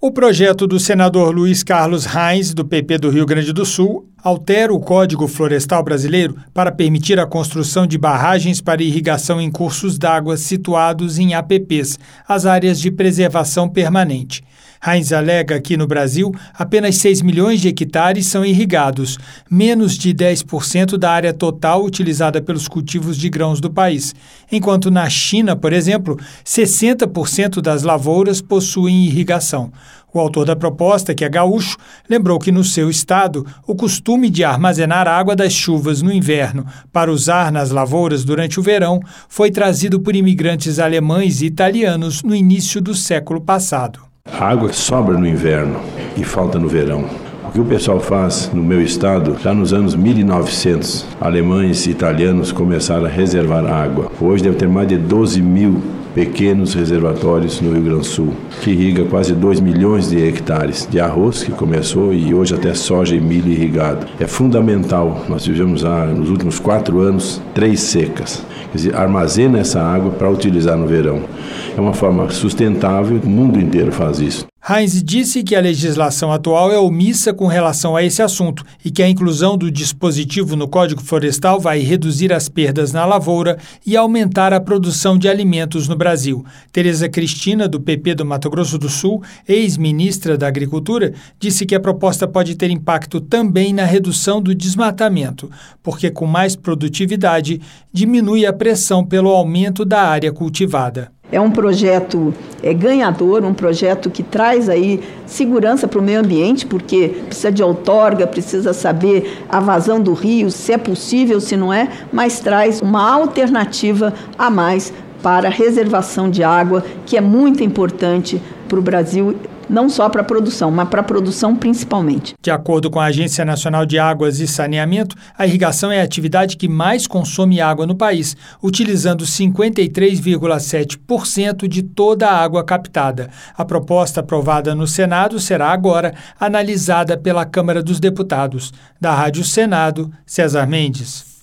O projeto do senador Luiz Carlos Reins, do PP do Rio Grande do Sul, altera o Código Florestal Brasileiro para permitir a construção de barragens para irrigação em cursos d'água situados em APPs, as áreas de preservação permanente. Reins alega que, no Brasil, apenas 6 milhões de hectares são irrigados, menos de 10% da área total utilizada pelos cultivos de grãos do país, enquanto na China, por exemplo, 60% das lavouras possuem irrigação. O autor da proposta, que é gaúcho, lembrou que no seu estado, o costume de armazenar água das chuvas no inverno para usar nas lavouras durante o verão foi trazido por imigrantes alemães e italianos no início do século passado. A água sobra no inverno e falta no verão. O que o pessoal faz no meu estado, já nos anos 1900, alemães e italianos começaram a reservar água. Hoje deve ter mais de 12 mil pequenos reservatórios no Rio Grande do Sul, que irriga quase 2 milhões de hectares de arroz, que começou, e hoje até soja e milho irrigado. É fundamental, nós vivemos nos últimos 4 anos 3 secas. Quer dizer, armazena essa água para utilizar no verão. É uma forma sustentável, o mundo inteiro faz isso. Reins disse que a legislação atual é omissa com relação a esse assunto e que a inclusão do dispositivo no Código Florestal vai reduzir as perdas na lavoura e aumentar a produção de alimentos no Brasil. Tereza Cristina, do PP do Mato Grosso do Sul, ex-ministra da Agricultura, disse que a proposta pode ter impacto também na redução do desmatamento, porque com mais produtividade diminui a pressão pelo aumento da área cultivada. É um projeto ganhador, um projeto que traz aí segurança para o meio ambiente, porque precisa de outorga, precisa saber a vazão do rio, se é possível, se não é, mas traz uma alternativa a mais para a reservação de água, que é muito importante para o Brasil, não só para a produção, mas para a produção principalmente. De acordo com a Agência Nacional de Águas e Saneamento, a irrigação é a atividade que mais consome água no país, utilizando 53,7% de toda a água captada. A proposta aprovada no Senado será agora analisada pela Câmara dos Deputados. Da Rádio Senado, César Mendes.